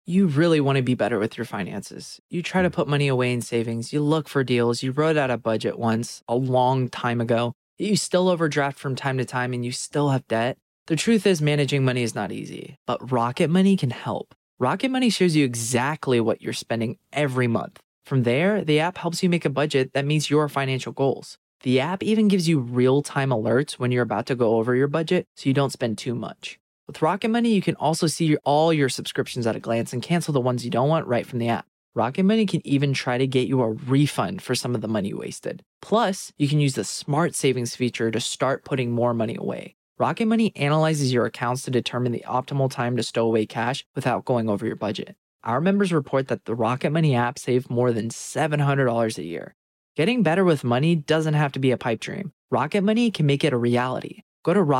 You really want to be better with your finances. You try to put money away in savings, you look for deals, you wrote out a budget once a long time ago, you still overdraft from time to time, and you still have debt. The truth is, managing money is not easy, but Rocket Money can help. Rocket Money shows you exactly what you're spending every month. From there, the app helps you make a budget that meets your financial goals. The app even gives you real-time alerts when you're about to go over your budget so you don't spend too much. With Rocket Money, you can also see all your subscriptions at a glance and cancel the ones you don't want right from the app. Rocket Money can even try to get you a refund for some of the money you wasted. Plus, you can use the Smart Savings feature to start putting more money away. Rocket Money analyzes your accounts to determine the optimal time to stow away cash without going over your budget. Our members report that the Rocket Money app saved more than $700 a year. Getting better with money doesn't have to be a pipe dream. Rocket Money can make it a reality. Go to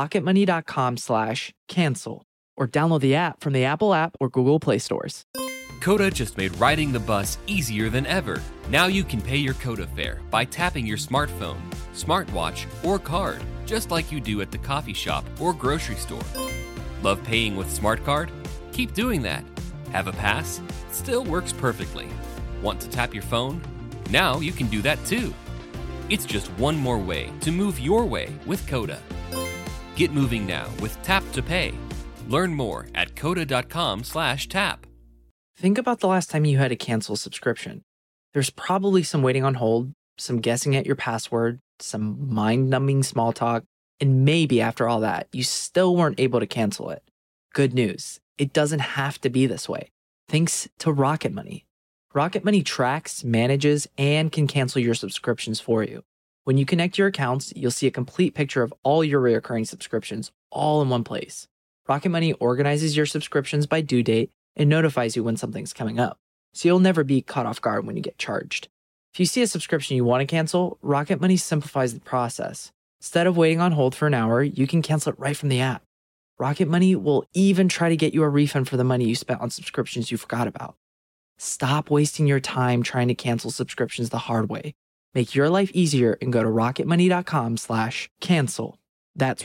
rocketmoney.com/cancel or download the app from the Apple app or Google Play stores. Coda just made riding the bus easier than ever. Now you can pay your Coda fare by tapping your smartphone, smartwatch, or card, just like you do at the coffee shop or grocery store. Love paying with SmartCard? Keep doing that. Have a pass? Still works perfectly. Want to tap your phone? Now you can do that too. It's just one more way to move your way with Coda. Get moving now with Tap to Pay. Learn more at coda.com/tap. Think about the last time you had to cancel a subscription. There's probably some waiting on hold, some guessing at your password, some mind-numbing small talk, and maybe after all that, you still weren't able to cancel it. Good news, it doesn't have to be this way. Thanks to Rocket Money. Rocket Money tracks, manages, and can cancel your subscriptions for you. When you connect your accounts, you'll see a complete picture of all your recurring subscriptions all in one place. Rocket Money organizes your subscriptions by due date and notifies you when something's coming up, so you'll never be caught off guard when you get charged. If you see a subscription you want to cancel, Rocket Money simplifies the process. Instead of waiting on hold for an hour, you can cancel it right from the app. Rocket Money will even try to get you a refund for the money you spent on subscriptions you forgot about. Stop wasting your time trying to cancel subscriptions the hard way. Make your life easier and go to rocketmoney.com/cancel. That's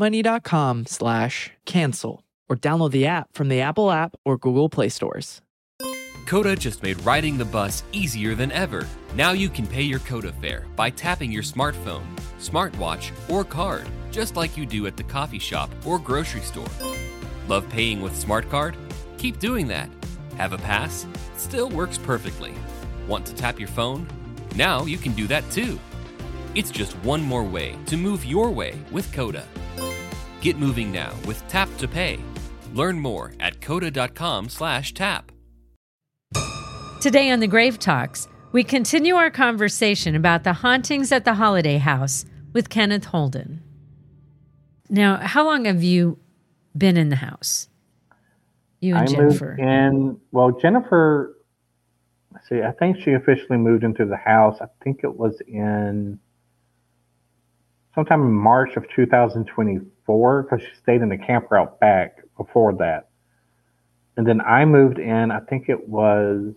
rocketmoney.com/cancel or download the app from the Apple app or Google Play stores. Coda just made riding the bus easier than ever. Now you can pay your Coda fare by tapping your smartphone, smartwatch, or card, just like you do at the coffee shop or grocery store. Love paying with SmartCard? Keep doing that. Have a pass? Still works perfectly. Want to tap your phone? Now you can do that too. It's just one more way to move your way with Coda. Get moving now with Tap to Pay. Learn more at coda.com/tap. Today on the Grave Talks, we continue our conversation about the hauntings at the Holiday House with Kenneth Holden. Now, how long have you been in the house? You and Jennifer. Jennifer, I think she officially moved into the house. I think it was in sometime in March of 2024 because she stayed in the camper out back before that. And then I moved in, I think it was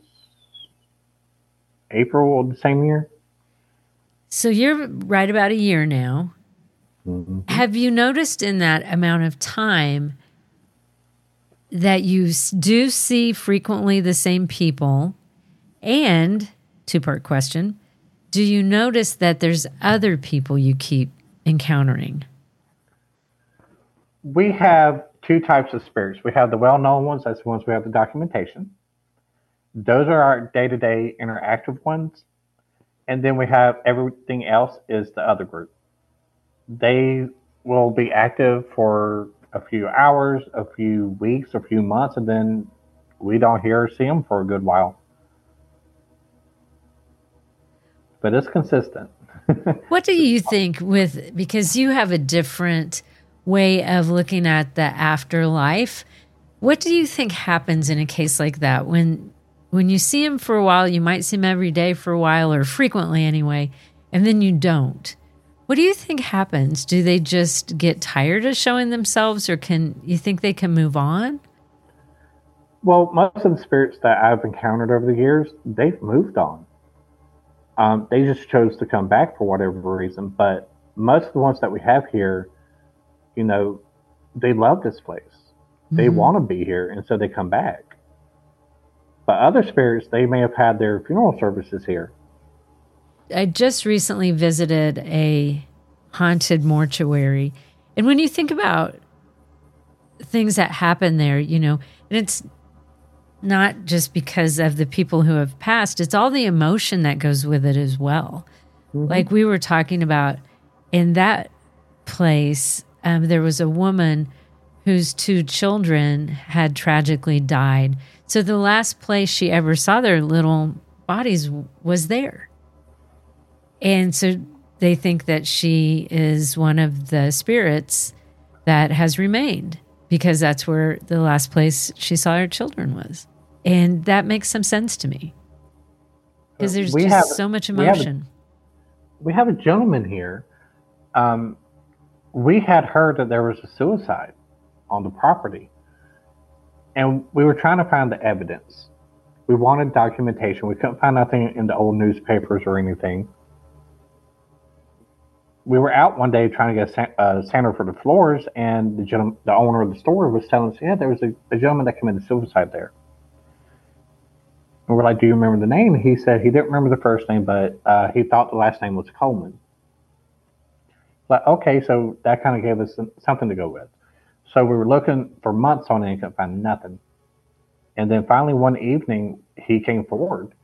April of the same year. So you're right about a year now. Mm-hmm. Have you noticed in that amount of time that you do see frequently the same people? And, two-part question, do you notice that there's other people you keep encountering? We have two types of spirits. We have the well-known ones. That's the ones we have the documentation. Those are our day-to-day interactive ones. And then we have everything else is the other group. They will be active for a few hours, a few weeks, a few months, and then we don't hear or see them for a good while. But it's consistent. What do you think because you have a different way of looking at the afterlife, what do you think happens in a case like that? When you see him for a while, you might see him every day for a while, or frequently anyway, and then you don't. What do you think happens? Do they just get tired of showing themselves, or can you think they can move on? Well, most of the spirits that I've encountered over the years, they've moved on. They just chose to come back for whatever reason. But most of the ones that we have here, you know, they love this place. They want to be here, and so they come back. But other spirits, they may have had their funeral services here. I just recently visited a haunted mortuary. And when you think about things that happen there, and it's not just because of the people who have passed, it's all the emotion that goes with it as well. Mm-hmm. Like we were talking about in that place, there was a woman whose 2 children had tragically died. So the last place she ever saw their little bodies was there. And so they think that she is one of the spirits that has remained because that's where the last place she saw her children was. And that makes some sense to me because there's so much emotion. We have a gentleman here. We had heard that there was a suicide on the property, and we were trying to find the evidence. We wanted documentation. We couldn't find nothing in the old newspapers or anything. We were out one day trying to get a sander for the floors, and the owner of the store was telling us, yeah, there was a gentleman that committed suicide there. And we're like, do you remember the name? He said he didn't remember the first name, but he thought the last name was Coleman. Like, okay, so that kind of gave us something to go with. So we were looking for months on it and couldn't find nothing. And then finally one evening, he came forward.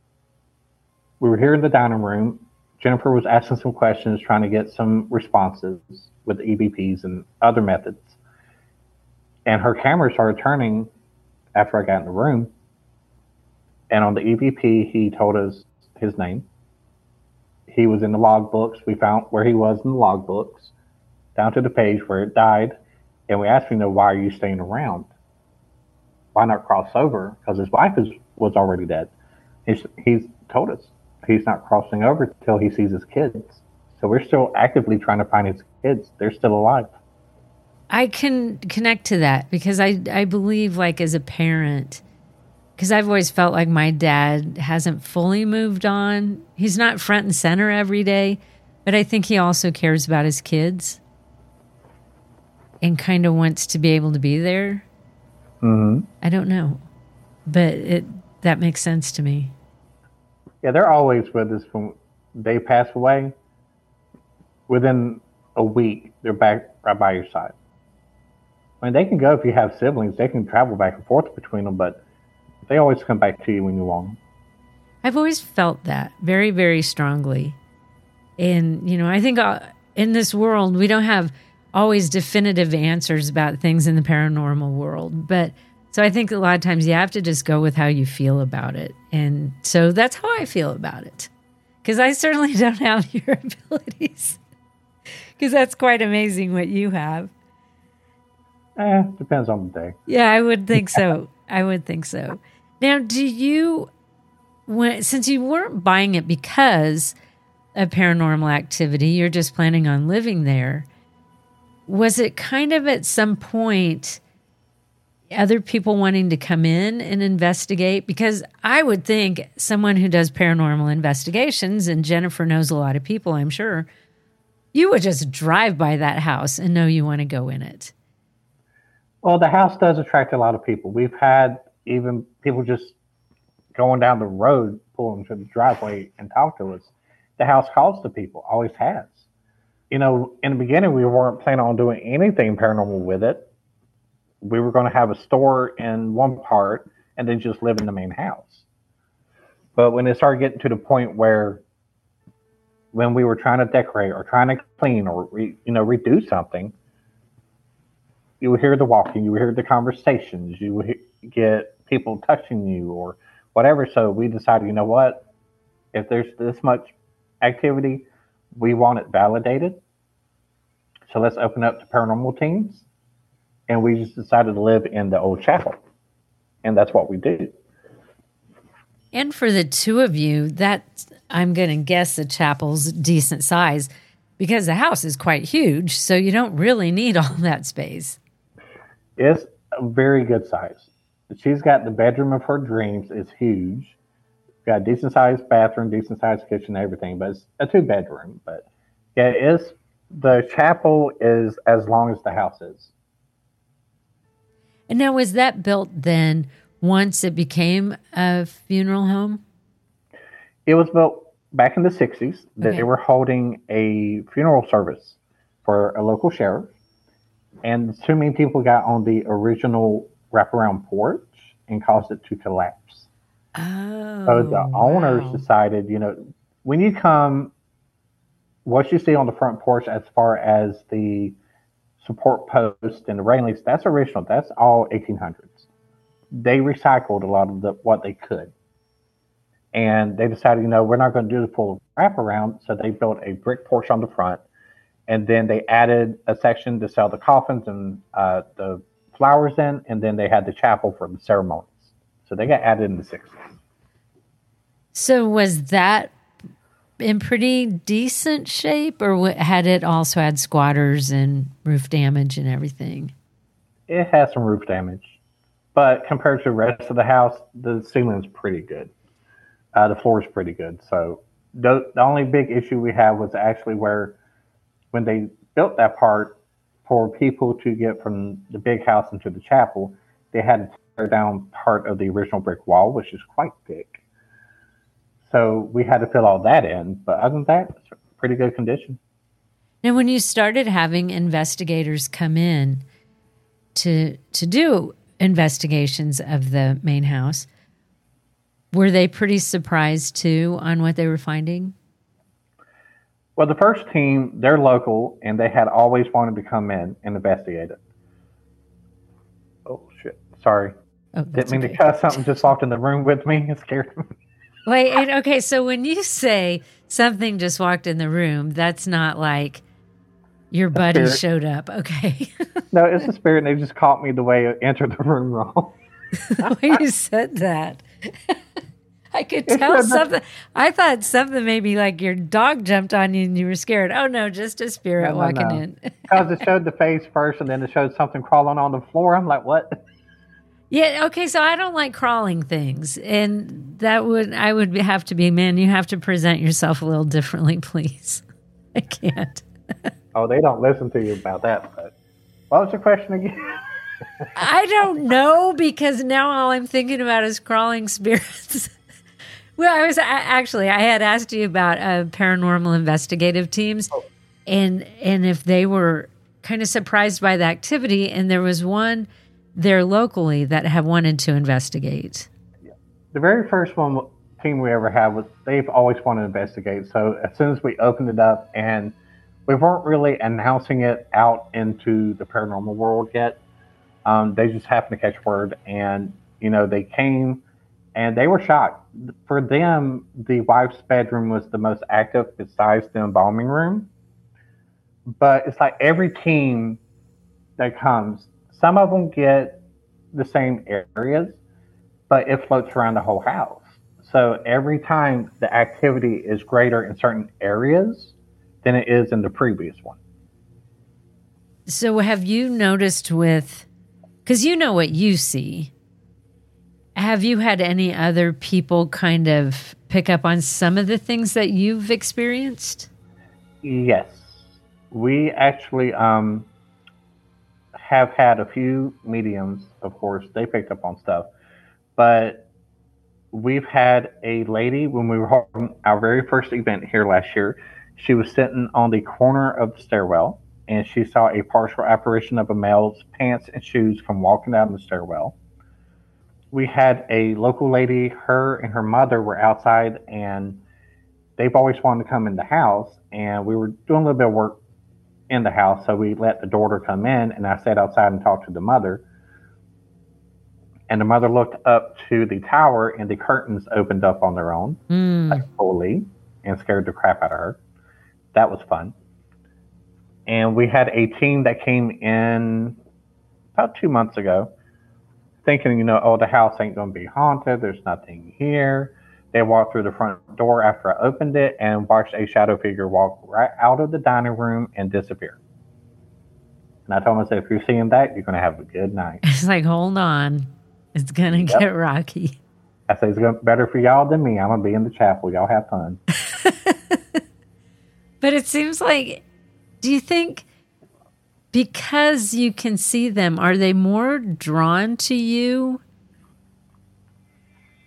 We were here in the dining room. Jennifer was asking some questions, trying to get some responses with EVPs and other methods. And her camera started turning after I got in the room. And on the EVP, he told us his name. He was in the log books. We found where he was in the log books, down to the page where it died. And we asked him, why are you staying around? Why not cross over? Because his wife was already dead. He's told us he's not crossing over until he sees his kids. So we're still actively trying to find his kids. They're still alive. I can connect to that because I believe, like, as a parent, because I've always felt like my dad hasn't fully moved on. He's not front and center every day, but I think he also cares about his kids and kind of wants to be able to be there. Mm-hmm. I don't know, but that makes sense to me. Yeah, they're always with us when they pass away. Within a week, they're back right by your side. I mean, they can go if you have siblings. They can travel back and forth between them, but they always come back to you when you want them. I've always felt that very, very strongly. And, I think in this world, we don't have always definitive answers about things in the paranormal world. But so I think a lot of times you have to just go with how you feel about it. And so that's how I feel about it. Because I certainly don't have your abilities. Because that's quite amazing what you have. Depends on the day. Yeah, I would think so. Now, since you weren't buying it because of paranormal activity, you're just planning on living there, was it kind of at some point other people wanting to come in and investigate? Because I would think someone who does paranormal investigations, and Jennifer knows a lot of people, I'm sure, you would just drive by that house and know you want to go in it. Well, the house does attract a lot of people. We've had even people just going down the road, pull them to the driveway and talk to us. The house calls to people, always has. In the beginning, we weren't planning on doing anything paranormal with it. We were going to have a store in one part and then just live in the main house. But when it started getting to the point where when we were trying to decorate or trying to clean or redo something, you would hear the walking, you would hear the conversations, you would get people touching you or whatever. So we decided, you know what? If there's this much activity, we want it validated. So let's open up to paranormal teams. And we just decided to live in the old chapel. And that's what we do. And for the two of you, I'm going to guess the chapel's decent size because the house is quite huge. So you don't really need all that space. It's a very good size. She's got the bedroom of her dreams. It's huge. Got a decent sized bathroom, decent sized kitchen, everything. But it's a 2-bedroom. But yeah, the chapel is as long as the house is. And now, was that built then once it became a funeral home? It was built back in the 60s that Okay. they were holding a funeral service for a local sheriff. And too many people got on the original wraparound porch and caused it to collapse. Oh, So the owners wow. decided, when you come, what you see on the front porch as far as the support post and the railings, that's original. That's all 1800s. They recycled a lot of what they could. And they decided, we're not going to do the full wraparound. So they built a brick porch on the front. And then they added a section to sell the coffins and the flowers in. And then they had the chapel for the ceremonies. So they got added in the 60s. So was that in pretty decent shape, or had it also had squatters and roof damage and everything? It has some roof damage. But compared to the rest of the house, the ceiling's pretty good. The floor is pretty good. So the only big issue we have was actually where when they built that part for people to get from the big house into the chapel, they had to tear down part of the original brick wall, which is quite thick. So we had to fill all that in. But other than that, it's pretty good condition. Now, when you started having investigators come in to do investigations of the main house, were they pretty surprised too on what they were finding? Well, the first team, they're local, and they had always wanted to come in and investigate it. Oh, shit. Sorry. Oh, Didn't mean to cuss. Something just walked in the room with me. It scared me. Wait, okay, so when you say something just walked in the room, that's not like your buddy showed up. Okay. No, it's a spirit, and they just caught me the way it entered the room wrong. The way you said that. I could tell something. I thought something maybe like your dog jumped on you and you were scared. Oh, no, just a spirit walking in. Because it showed the face first, and then it showed something crawling on the floor. I'm like, what? Yeah, okay, so I don't like crawling things. And I would have to be, man, you have to present yourself a little differently, please. I can't. Oh, they don't listen to you about that. But what was your question again? I don't know, because now all I'm thinking about is crawling spirits. Well, I had asked you about paranormal investigative teams, and if they were kind of surprised by the activity, and there was one there locally that have wanted to investigate. The very first team we ever had they've always wanted to investigate. So as soon as we opened it up, and we weren't really announcing it out into the paranormal world yet, they just happened to catch word, and they came. And they were shocked. For them, the wife's bedroom was the most active besides the embalming room. But it's like every team that comes, some of them get the same areas, but it floats around the whole house. So every time the activity is greater in certain areas than it is in the previous one. So have you noticed because you know what you see, have you had any other people kind of pick up on some of the things that you've experienced? Yes. We actually have had a few mediums, of course. They picked up on stuff. But we've had a lady, when we were holding our very first event here last year, she was sitting on the corner of the stairwell, and she saw a partial apparition of a male's pants and shoes come walking down the stairwell. We had a local lady, her and her mother were outside, and they've always wanted to come in the house, and we were doing a little bit of work in the house, so we let the daughter come in, and I sat outside and talked to the mother. And the mother looked up to the tower, and the curtains opened up on their own, like fully, and scared the crap out of her. That was fun. And we had a team that came in about 2 months ago, thinking, the house ain't going to be haunted. There's nothing here. They walked through the front door after I opened it and watched a shadow figure walk right out of the dining room and disappear. And I told them, I said, if you're seeing that, you're going to have a good night. It's like, hold on. It's going to get rocky. I said, it's better for y'all than me. I'm going to be in the chapel. Y'all have fun. But it seems like, do you think because you can see them, are they more drawn to you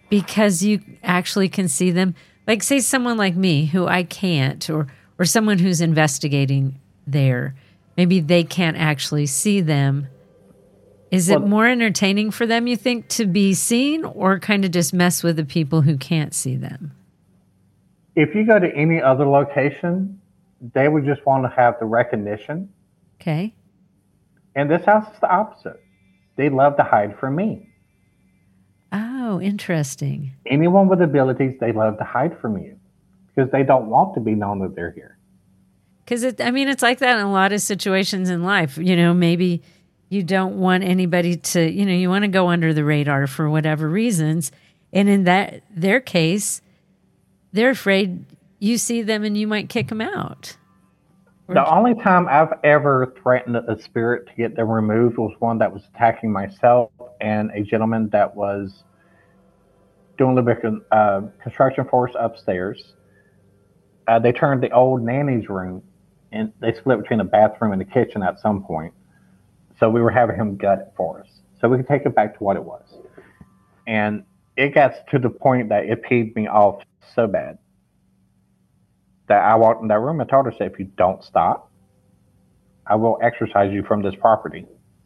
because you actually can see them? Like, say someone like me who I can't, or someone who's investigating there, maybe they can't actually see them. Is it more entertaining for them, you think, to be seen, or kind of just mess with the people who can't see them? If you go to any other location, they would just want to have the recognition. Okay. And this house is the opposite. They love to hide from me. Oh, interesting. Anyone with abilities, they love to hide from you because they don't want to be known that they're here. Because it's like that in a lot of situations in life. Maybe you don't want anybody to, you want to go under the radar for whatever reasons. And in their case, they're afraid you see them and you might kick them out. The only time I've ever threatened a spirit to get them removed was one that was attacking myself and a gentleman that was doing a little bit of construction for us upstairs. They turned the old nanny's room, and they split between the bathroom and the kitchen at some point. So we were having him gut it for us, so we could take it back to what it was. And it got to the point that it peed me off so bad that I walked in that room and told her, if you don't stop, I will exorcise you from this property.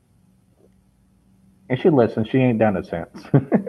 And she listened. She ain't done it since.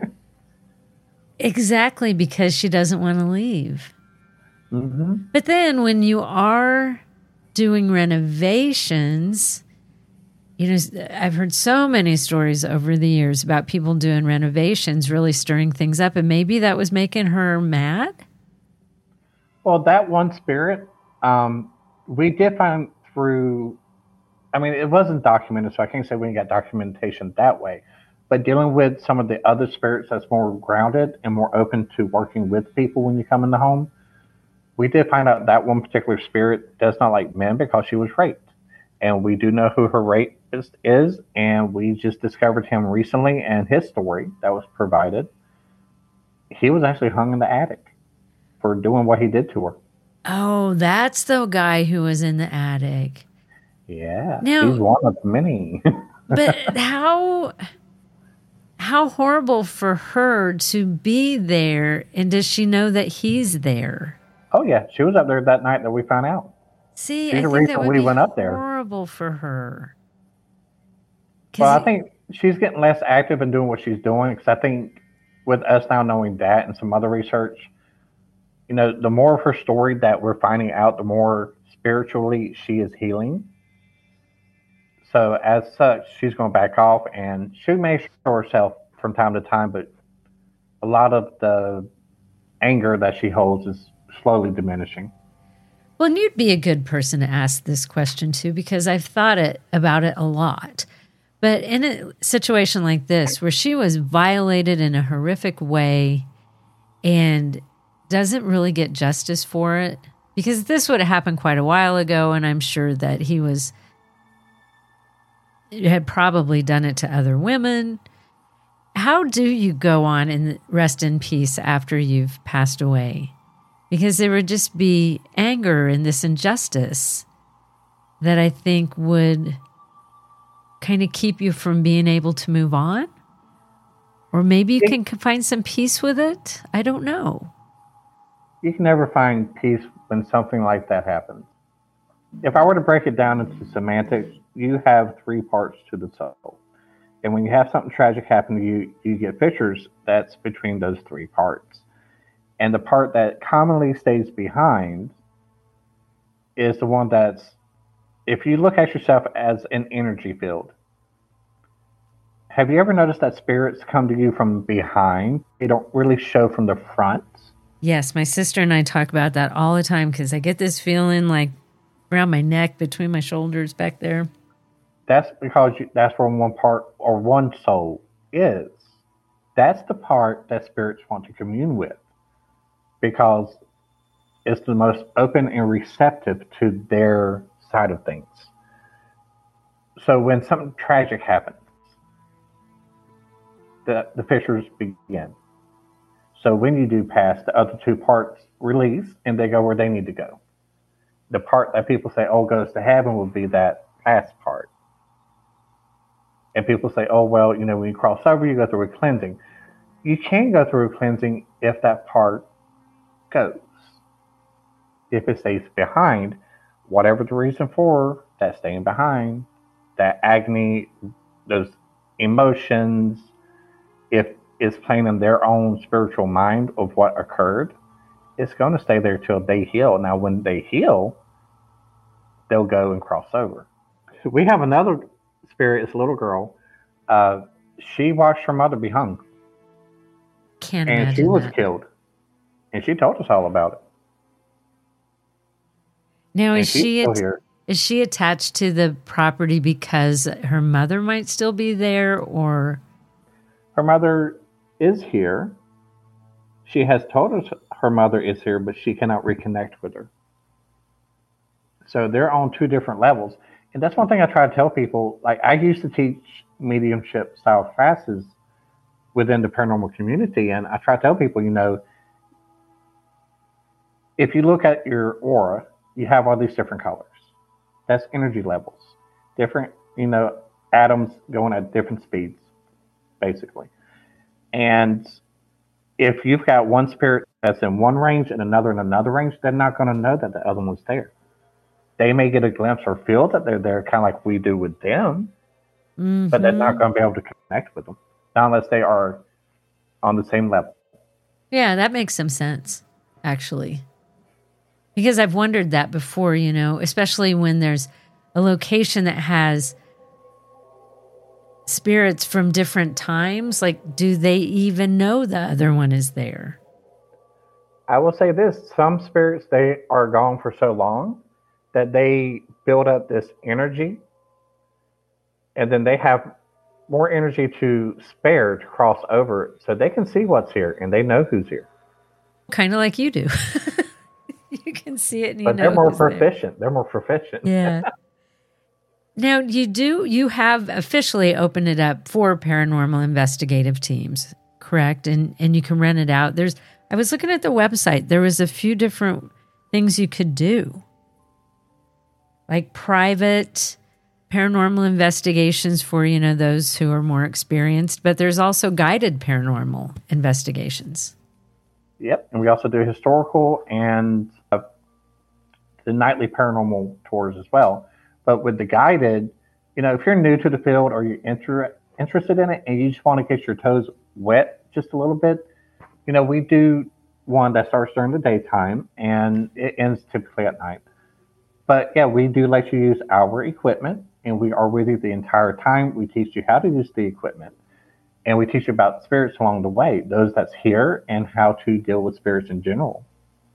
Exactly, because she doesn't want to leave. Mm-hmm. But then when you are doing renovations, I've heard so many stories over the years about people doing renovations, really stirring things up. And maybe that was making her mad? Well, that one spirit, we did find through, it wasn't documented, so I can't say we got documentation that way. But dealing with some of the other spirits that's more grounded and more open to working with people when you come in the home, we did find out that one particular spirit does not like men because she was raped. And we do know who her rapist is, and we just discovered him recently and his story that was provided. He was actually hung in the attic for doing what he did to her. Oh, that's the guy who was in the attic. Yeah, now, he's one of many. But how horrible for her to be there, and does she know that he's there? Oh, yeah. She was up there that night that we found out. See, She's I the think that reason would we be went up there. horrible for her. Well, I think she's getting less active in doing what she's doing, because I think with us now knowing that and some other research, the more of her story that we're finding out, the more spiritually she is healing. So as such, she's going to back off, and she may show herself from time to time, but a lot of the anger that she holds is slowly diminishing. Well, and you'd be a good person to ask this question to, because I've thought about it a lot. But in a situation like this, where she was violated in a horrific way and doesn't really get justice for it, because this would have happened quite a while ago, and I'm sure that he had probably done it to other women. How do you go on and rest in peace after you've passed away? Because there would just be anger and this injustice that I think would kind of keep you from being able to move on. Or maybe you can find some peace with it. I don't know. You can never find peace when something like that happens. If I were to break it down into semantics, you have three parts to the soul. And when you have something tragic happen to you, you get pictures that's between those three parts. And the part that commonly stays behind is the one that's, if you look at yourself as an energy field, have you ever noticed that spirits come to you from behind? They don't really show from the front. Yes, my sister and I talk about that all the time, because I get this feeling like around my neck, between my shoulders back there. That's because that's where one part or one soul is. That's the part that spirits want to commune with, because it's the most open and receptive to their side of things. So when something tragic happens, the pictures begin. So when you do pass, the other two parts release and they go where they need to go. The part that people say, oh, goes to heaven will be that last part. And people say, oh, well, when you cross over, you go through a cleansing. You can go through cleansing if that part goes. If it stays behind, whatever the reason for that staying behind, that agony, those emotions, if it's playing in their own spiritual mind of what occurred, it's going to stay there till they heal. Now, when they heal, they'll go and cross over. We have another spirit, it's a little girl. She watched her mother be hung. Can't and imagine she was that. killed. And she told us all about it. Now, And she's still here. is she attached to the property because her mother might still be there, or? Her mother is here. She has told us her mother is here, but she cannot reconnect with her. So they're on two different levels. And that's one thing I try to tell people. Like, I used to teach mediumship style classes within the paranormal community. And I try to tell people, if you look at your aura, you have all these different colors. That's energy levels. Different, atoms going at different speeds, basically. And if you've got one spirit that's in one range and another in another range, they're not going to know that the other one's there. They may get a glimpse or feel that they're there, kind of like we do with them, but they're not going to be able to connect with them, not unless they are on the same level. Yeah, that makes some sense, actually. Because I've wondered that before, especially when there's a location that has spirits from different times. Like, do they even know the other one is there? I will say this. Some spirits, they are gone for so long that they build up this energy, and then they have more energy to spare to cross over, so they can see what's here, and they know who's here. Kind of like you do. You can see it and you but know they're more who's there. proficient. They're more proficient. Yeah. Now, you have officially opened it up for paranormal investigative teams, correct? And you can rent it out. I was looking at the website. There was a few different things you could do. Like private paranormal investigations for, those who are more experienced, but there's also guided paranormal investigations. Yep. And we also do historical and the nightly paranormal tours as well. But with the guided, if you're new to the field or you're interested in it and you just want to get your toes wet just a little bit, we do one that starts during the daytime and it ends typically at night. But yeah, we do let you use our equipment, and we are with you the entire time. We teach you how to use the equipment, and we teach you about spirits along the way, those that's here, and how to deal with spirits in general.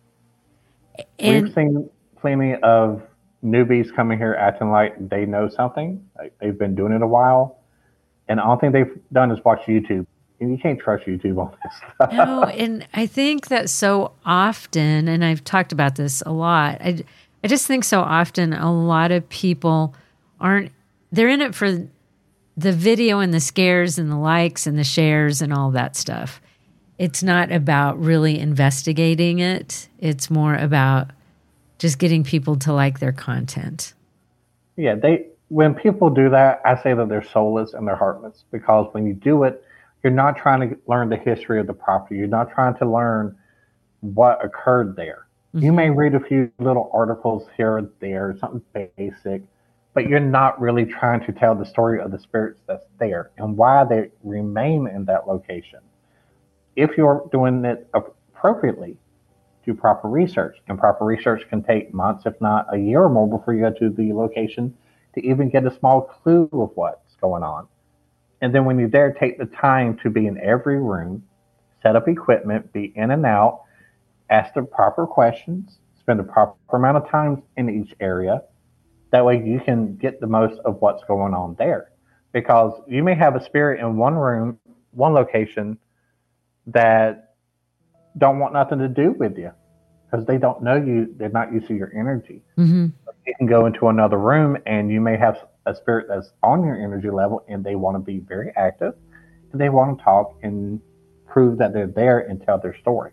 And we've seen plenty of newbies coming here acting like they know something, like they've been doing it a while, and all thing they've done is watch YouTube. And you can't trust YouTube on this stuff. no, and I think that so often, and I've talked about this a lot, I just think so often a lot of people they're in it for the video and the scares and the likes and the shares and all that stuff. It's not about really investigating it. It's more about just getting people to like their content. Yeah, when people do that, I say that they're soulless and they're heartless, because when you do it, you're not trying to learn the history of the property. You're not trying to learn what occurred there. Mm-hmm. You may read a few little articles here or there, something basic, but you're not really trying to tell the story of the spirits that's there and why they remain in that location. If you're doing it appropriately, do proper research. And proper research can take months, if not a year or more, before you go to the location to even get a small clue of what's going on. And then when you're there, take the time to be in every room, set up equipment, be in and out, ask the proper questions, spend the proper amount of time in each area. That way you can get the most of what's going on there. Because you may have a spirit in one room, one location, that don't want nothing to do with you because they don't know you. They're not used to your energy. Mm-hmm. You can go into another room and you may have a spirit that's on your energy level and they want to be very active and they want to talk and prove that they're there and tell their story.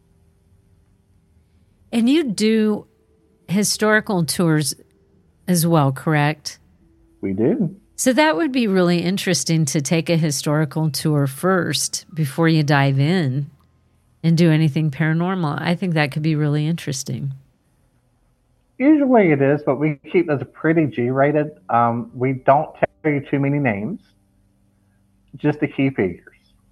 And you do historical tours as well, correct? We do. So that would be really interesting to take a historical tour first before you dive in and do anything paranormal. I think that could be really interesting. Usually it is, but we keep this pretty G-rated. We don't tell you too many names, just the key figures.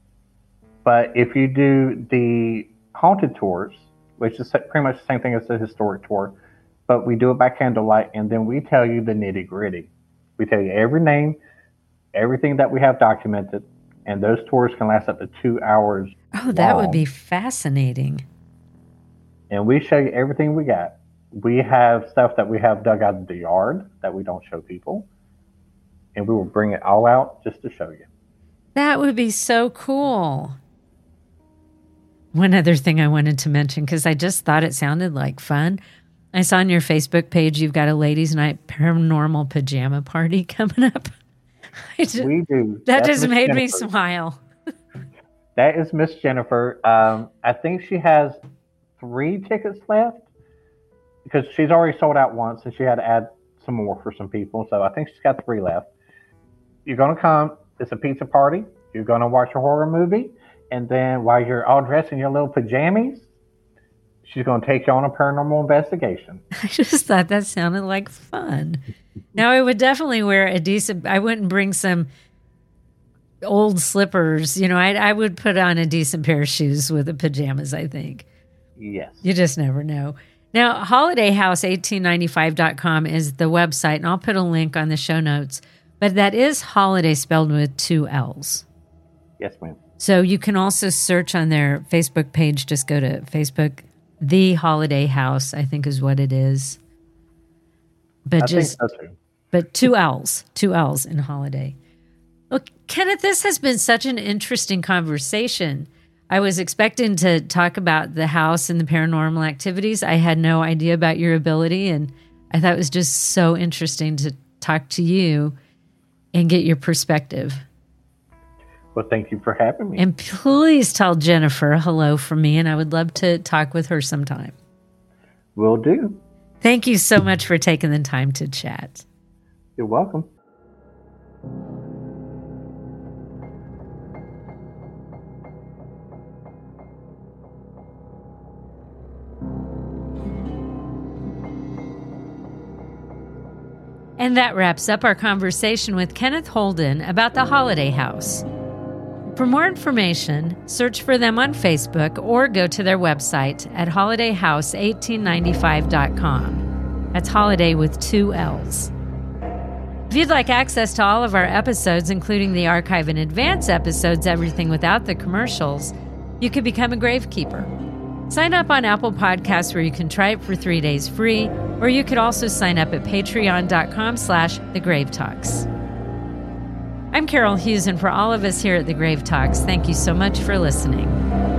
But if you do the haunted tours, which is pretty much the same thing as the historic tour, but we do it by candlelight, and then we tell you the nitty-gritty. We tell you every name, everything that we have documented, and those tours can last up to 2 hours. Oh, that would be fascinating. And we show you everything we got. We have stuff that we have dug out of the yard that we don't show people, and we will bring it all out just to show you. That would be so cool. One other thing I wanted to mention, because I just thought it sounded like fun. I saw on your Facebook page you've got a ladies' night paranormal pajama party coming up. We do. That just made me smile. That is Miss Jennifer. I think she has 3 tickets left because she's already sold out once and she had to add some more for some people. So I think she's got 3 left. You're going to come. It's a pizza party. You're going to watch a horror movie. And then while you're all dressed in your little pajamas, she's going to take you on a paranormal investigation. I just thought that sounded like fun. Now, I would definitely wear I wouldn't bring some old slippers. I would put on a decent pair of shoes with the pajamas, I think. Yes. You just never know. Now, holidayhouse1895.com is the website, and I'll put a link on the show notes. But that is holiday spelled with 2 L's. Yes, ma'am. So you can also search on their Facebook page. Just go to Facebook. The Holiday House, I think, is what it is. But I think so too. But 2 L's in holiday. Look, Kenneth, this has been such an interesting conversation. I was expecting to talk about the house and the paranormal activities. I had no idea about your ability, and I thought it was just so interesting to talk to you and get your perspective. Well, thank you for having me. And please tell Jennifer hello from me, and I would love to talk with her sometime. Will do. Thank you so much for taking the time to chat. You're welcome. And that wraps up our conversation with Kenneth Holden about the Holiday House. For more information, search for them on Facebook or go to their website at holidayhouse1895.com. That's holiday with 2 L's. If you'd like access to all of our episodes, including the archive and advance episodes, everything without the commercials, you could become a gravekeeper. Sign up on Apple Podcasts where you can try it for 3 days free, or you could also sign up at patreon.com/thegravetalks. I'm Carol Hughes, and for all of us here at The Grave Talks, thank you so much for listening.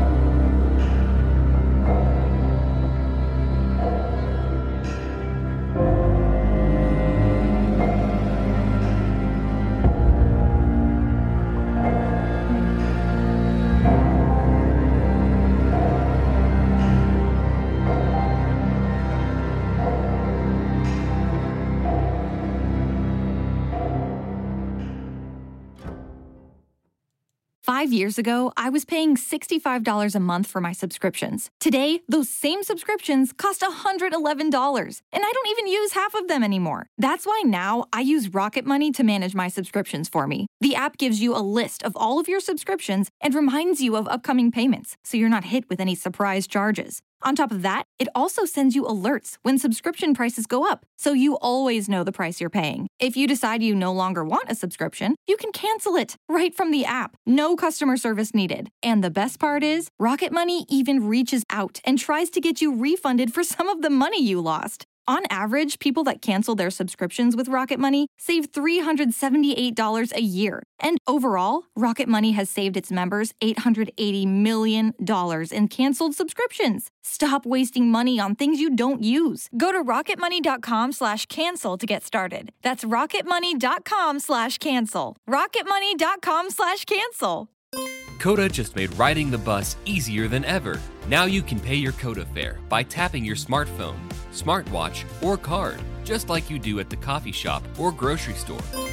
Five years ago, I was paying $65 a month for my subscriptions. Today, those same subscriptions cost $111, and I don't even use half of them anymore. That's why now I use Rocket Money to manage my subscriptions for me. The app gives you a list of all of your subscriptions and reminds you of upcoming payments, so you're not hit with any surprise charges. On top of that, it also sends you alerts when subscription prices go up, so you always know the price you're paying. If you decide you no longer want a subscription, you can cancel it right from the app. No customer service needed. And the best part is, Rocket Money even reaches out and tries to get you refunded for some of the money you lost. On average, people that cancel their subscriptions with Rocket Money save $378 a year. And overall, Rocket Money has saved its members $880 million in canceled subscriptions. Stop wasting money on things you don't use. Go to rocketmoney.com/cancel to get started. That's rocketmoney.com/cancel. rocketmoney.com/cancel. Coda just made riding the bus easier than ever. Now you can pay your Coda fare by tapping your smartphone, smartwatch, or card, just like you do at the coffee shop or grocery store.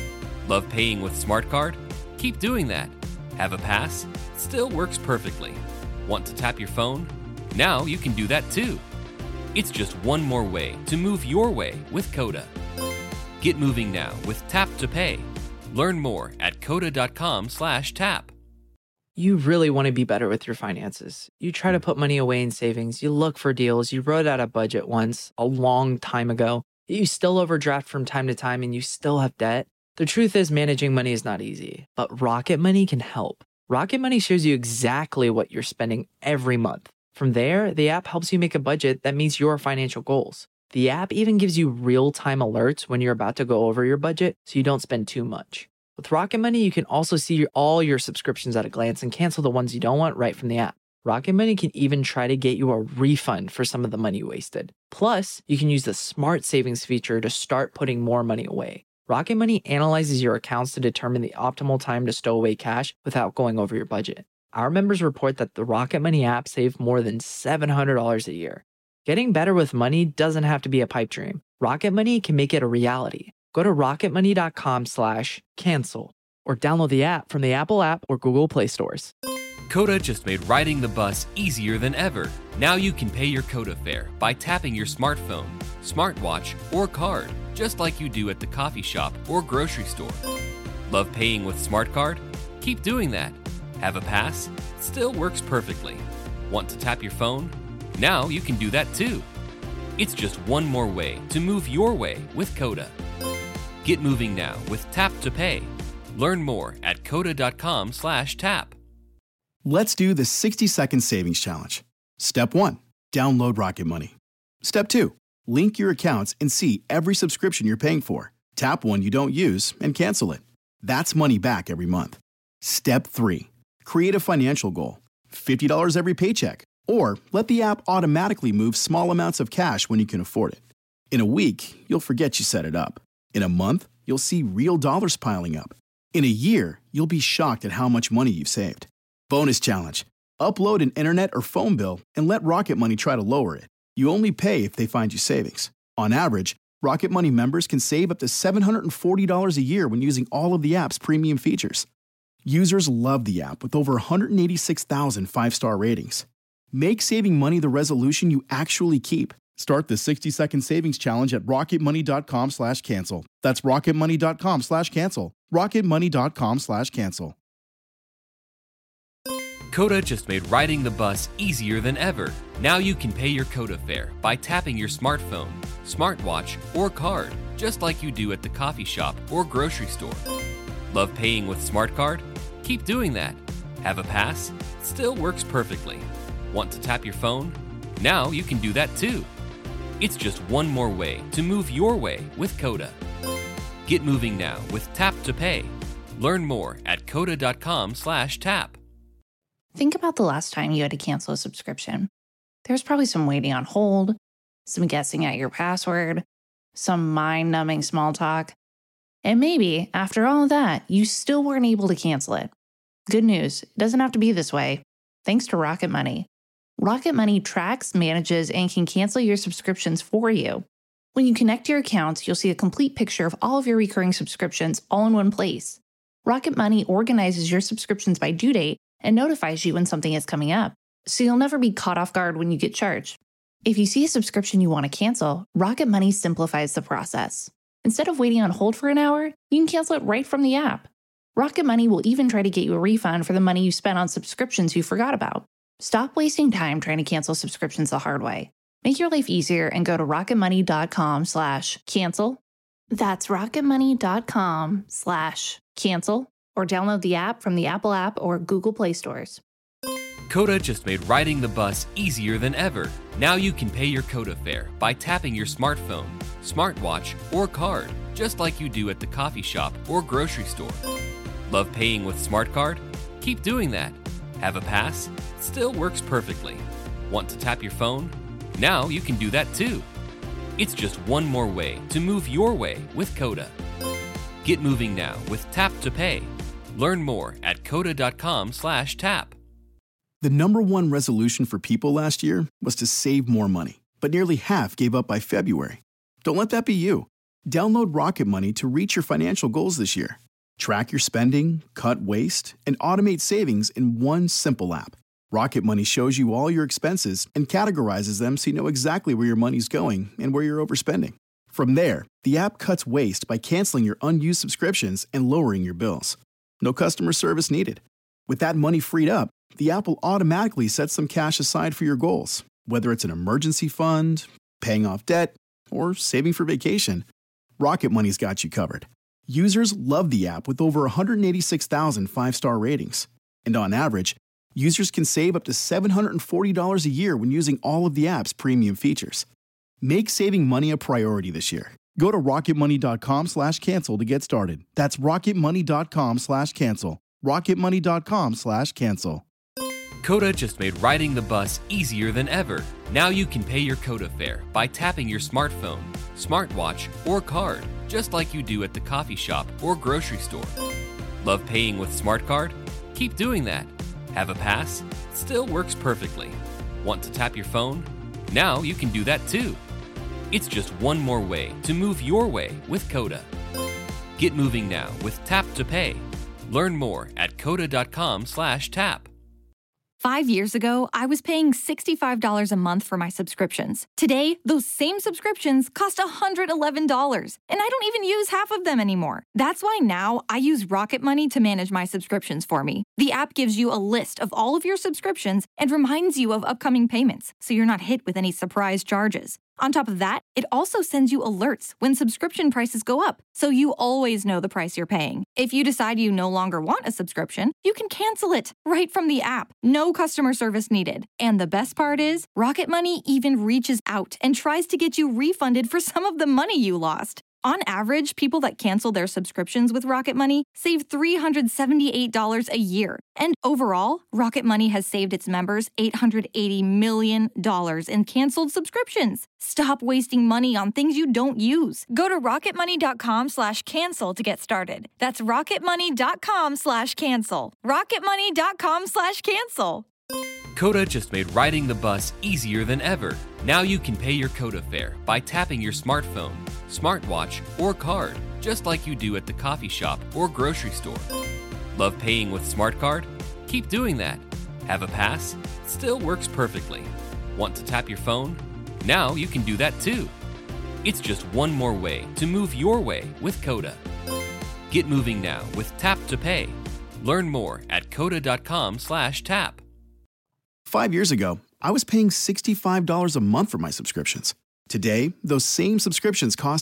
Love paying with Smart Card? Keep doing that. Have a pass? Still works perfectly. Want to tap your phone? Now you can do that too. It's just one more way to move your way with Coda. Get moving now with Tap to Pay. Learn more at coda.com/tap. You really want to be better with your finances. You try to put money away in savings. You look for deals. You wrote out a budget once a long time ago. You still overdraft from time to time and you still have debt. The truth is, managing money is not easy, but Rocket Money can help. Rocket Money shows you exactly what you're spending every month. From there, the app helps you make a budget that meets your financial goals. The app even gives you real-time alerts when you're about to go over your budget so you don't spend too much. With Rocket Money, you can also see all your subscriptions at a glance and cancel the ones you don't want right from the app. Rocket Money can even try to get you a refund for some of the money you wasted. Plus, you can use the Smart Savings feature to start putting more money away. Rocket Money analyzes your accounts to determine the optimal time to stow away cash without going over your budget. Our members report that the Rocket Money app saved more than $700 a year. Getting better with money doesn't have to be a pipe dream. Rocket Money can make it a reality. Go to rocketmoney.com/cancel or download the app from the Apple app or Google Play stores. Coda just made riding the bus easier than ever. Now you can pay your Coda fare by tapping your smartphone, smartwatch, or card, just like you do at the coffee shop or grocery store. Love paying with Smart Card? Keep doing that. Have a pass? Still works perfectly. Want to tap your phone? Now you can do that too. It's just one more way to move your way with Coda. Get moving now with Tap to Pay. Learn more at coda.com/tap. Let's do the 60-second savings challenge. Step 1, download Rocket Money. Step 2, link your accounts and see every subscription you're paying for. Tap one you don't use and cancel it. That's money back every month. Step 3, create a financial goal. $50 every paycheck. Or let the app automatically move small amounts of cash when you can afford it. In a week, you'll forget you set it up. In a month, you'll see real dollars piling up. In a year, you'll be shocked at how much money you've saved. Bonus challenge. Upload an internet or phone bill and let Rocket Money try to lower it. You only pay if they find you savings. On average, Rocket Money members can save up to $740 a year when using all of the app's premium features. Users love the app with over 186,000 five-star ratings. Make saving money the resolution you actually keep. Start the 60-second savings challenge at rocketmoney.com/cancel. That's rocketmoney.com/cancel. rocketmoney.com/cancel. Coda just made riding the bus easier than ever. Now you can pay your Coda fare by tapping your smartphone, smartwatch, or card, just like you do at the coffee shop or grocery store. Love paying with Smart Card? Keep doing that. Have a pass? Still works perfectly. Want to tap your phone? Now you can do that too. It's just one more way to move your way with Coda. Get moving now with Tap to Pay. Learn more at coda.com/tap. Think about the last time you had to cancel a subscription. There's probably some waiting on hold, some guessing at your password, some mind-numbing small talk. And maybe, after all of that, you still weren't able to cancel it. Good news, it doesn't have to be this way. Thanks to Rocket Money. Rocket Money tracks, manages, and can cancel your subscriptions for you. When you connect your accounts, you'll see a complete picture of all of your recurring subscriptions all in one place. Rocket Money organizes your subscriptions by due date and notifies you when something is coming up, so you'll never be caught off guard when you get charged. If you see a subscription you want to cancel, Rocket Money simplifies the process. Instead of waiting on hold for an hour, you can cancel it right from the app. Rocket Money will even try to get you a refund for the money you spent on subscriptions you forgot about. Stop wasting time trying to cancel subscriptions the hard way. Make your life easier and go to rocketmoney.com/cancel. That's rocketmoney.com/cancel or download the app from the Apple app or Google Play stores. Coda just made riding the bus easier than ever. Now you can pay your Coda fare by tapping your smartphone, smartwatch, or card, just like you do at the coffee shop or grocery store. Love paying with Smart Card? Keep doing that. Have a pass? Still works perfectly. Want to tap your phone? Now you can do that too. It's just one more way to move your way with Coda. Get moving now with Tap to Pay. Learn more at coda.com/tap. The number one resolution for people last year was to save more money, but nearly half gave up by February. Don't let that be you. Download Rocket Money to reach your financial goals this year. Track your spending, cut waste, and automate savings in one simple app. Rocket Money shows you all your expenses and categorizes them so you know exactly where your money's going and where you're overspending. From there, the app cuts waste by canceling your unused subscriptions and lowering your bills. No customer service needed. With that money freed up, the app will automatically set some cash aside for your goals, whether it's an emergency fund, paying off debt, or saving for vacation. Rocket Money's got you covered. Users love the app with over 186,000 five-star ratings. And on average, users can save up to $740 a year when using all of the app's premium features. Make saving money a priority this year. Go to rocketmoney.com/cancel to get started. That's rocketmoney.com/cancel. rocketmoney.com/cancel. Coda just made riding the bus easier than ever. Now you can pay your Coda fare by tapping your smartphone, smartwatch, or card, just like you do at the coffee shop or grocery store. Love paying with SmartCard? Keep doing that. Have a pass? Still works perfectly. Want to tap your phone? Now you can do that too. It's just one more way to move your way with Coda. Get moving now with Tap to Pay. Learn more at coda.com/tap. 5 years ago, I was paying $65 a month for my subscriptions. Today, those same subscriptions cost $111, and I don't even use half of them anymore. That's why now I use Rocket Money to manage my subscriptions for me. The app gives you a list of all of your subscriptions and reminds you of upcoming payments, so you're not hit with any surprise charges. On top of that, it also sends you alerts when subscription prices go up, so you always know the price you're paying. If you decide you no longer want a subscription, you can cancel it right from the app. No customer service needed. And the best part is, Rocket Money even reaches out and tries to get you refunded for some of the money you lost. On average, people that cancel their subscriptions with Rocket Money save $378 a year. And overall, Rocket Money has saved its members $880 million in canceled subscriptions. Stop wasting money on things you don't use. Go to rocketmoney.com/cancel to get started. That's rocketmoney.com/cancel. rocketmoney.com/cancel. Coda just made riding the bus easier than ever. Now you can pay your Coda fare by tapping your smartphone, smartwatch, or card, just like you do at the coffee shop or grocery store. Love paying with SmartCard? Keep doing that. Have a pass? Still works perfectly. Want to tap your phone? Now you can do that too. It's just one more way to move your way with Coda. Get moving now with Tap to Pay. Learn more at coda.com/tap. 5 years ago, I was paying $65 a month for my subscriptions. Today, those same subscriptions cost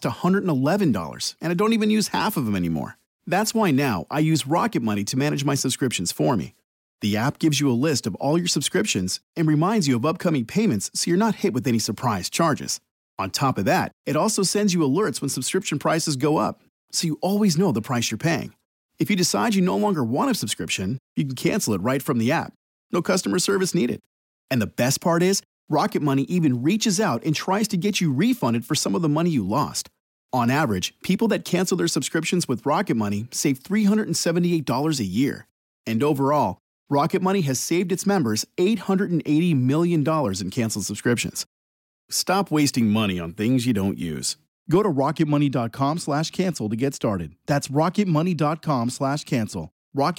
$111, and I don't even use half of them anymore. That's why now I use Rocket Money to manage my subscriptions for me. The app gives you a list of all your subscriptions and reminds you of upcoming payments so you're not hit with any surprise charges. On top of that, it also sends you alerts when subscription prices go up, so you always know the price you're paying. If you decide you no longer want a subscription, you can cancel it right from the app. No customer service needed. And the best part is, Rocket Money even reaches out and tries to get you refunded for some of the money you lost. On average, people that cancel their subscriptions with Rocket Money save $378 a year. And overall, Rocket Money has saved its members $880 million in canceled subscriptions. Stop wasting money on things you don't use. Go to rocketmoney.com/cancel to get started. That's rocketmoney.com/cancel.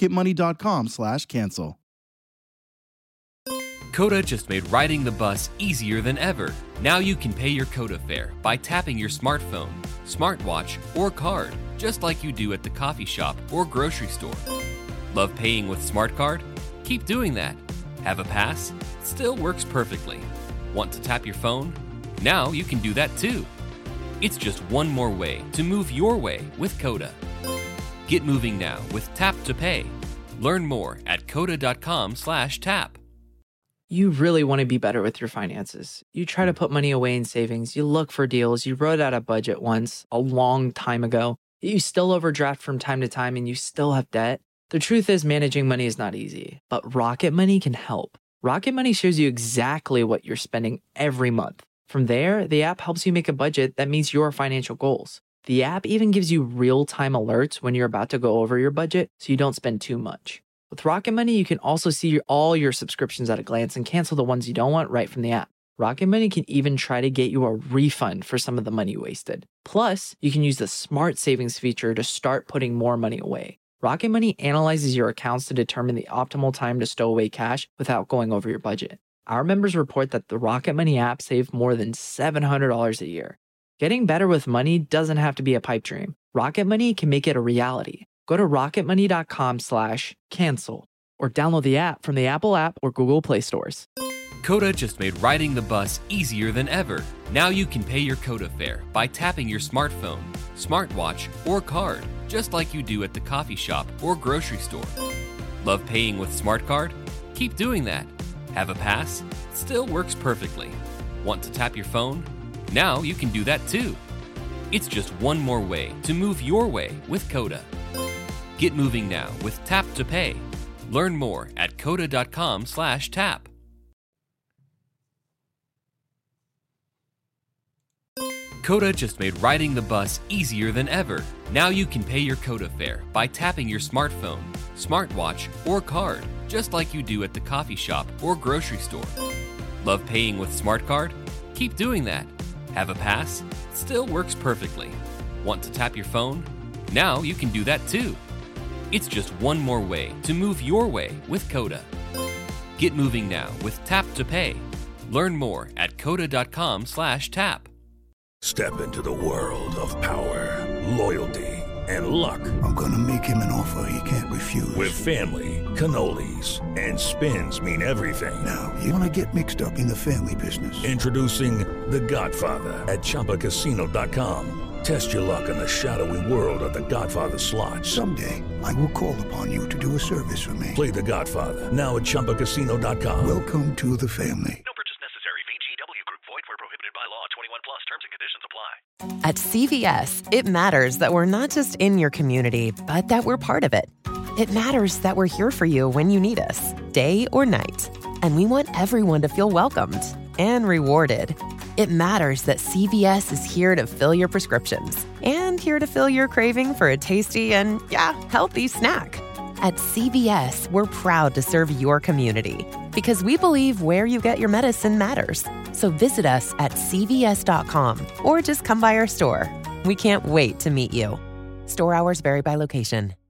rocketmoney.com/cancel. Coda just made riding the bus easier than ever. Now you can pay your Coda fare by tapping your smartphone, smartwatch, or card, just like you do at the coffee shop or grocery store. Love paying with SmartCard? Keep doing that. Have a pass? Still works perfectly. Want to tap your phone? Now you can do that too. It's just one more way to move your way with Coda. Get moving now with Tap to Pay. Learn more at coda.com/tap. You really want to be better with your finances. You try to put money away in savings. You look for deals. You wrote out a budget once a long time ago. You still overdraft from time to time and you still have debt. The truth is, managing money is not easy, but Rocket Money can help. Rocket Money shows you exactly what you're spending every month. From there, the app helps you make a budget that meets your financial goals. The app even gives you real-time alerts when you're about to go over your budget so you don't spend too much. With Rocket Money, you can also see all your subscriptions at a glance and cancel the ones you don't want right from the app. Rocket Money can even try to get you a refund for some of the money wasted. Plus, you can use the Smart Savings feature to start putting more money away. Rocket Money analyzes your accounts to determine the optimal time to stow away cash without going over your budget. Our members report that the Rocket Money app saved more than $700 a year. Getting better with money doesn't have to be a pipe dream. Rocket Money can make it a reality. Go to rocketmoney.com/cancel or download the app from the Apple app or Google Play stores. Coda just made riding the bus easier than ever. Now you can pay your Coda fare by tapping your smartphone, smartwatch, or card, just like you do at the coffee shop or grocery store. Love paying with SmartCard? Keep doing that. Have a pass? Still works perfectly. Want to tap your phone? Now you can do that too. It's just one more way to move your way with Coda. Get moving now with Tap to Pay. Learn more at coda.com/tap. Coda just made riding the bus easier than ever. Now you can pay your Coda fare by tapping your smartphone, smartwatch, or card, just like you do at the coffee shop or grocery store. Love paying with SmartCard? Keep doing that. Have a pass? Still works perfectly. Want to tap your phone? Now you can do that too. It's just one more way to move your way with Coda. Get moving now with Tap to Pay. Learn more at coda.com/tap. Step into the world of power, loyalty, and luck. I'm gonna make him an offer he can't refuse. With family, cannolis, and spins mean everything. Now, you wanna get mixed up in the family business. Introducing The Godfather at ChumbaCasino.com. Test your luck in the shadowy world of The Godfather slot. Someday, I will call upon you to do a service for me. Play The Godfather now at ChumbaCasino.com. Welcome to the family. No purchase necessary. VGW Group. Void where prohibited by law. 21 plus. Terms and conditions apply. At CVS, it matters that we're not just in your community, but that we're part of it. It matters that we're here for you when you need us, day or night. And we want everyone to feel welcomed and rewarded. It matters that CVS is here to fill your prescriptions and here to fill your craving for a tasty and, healthy snack. At CVS, we're proud to serve your community because we believe where you get your medicine matters. So visit us at cvs.com or just come by our store. We can't wait to meet you. Store hours vary by location.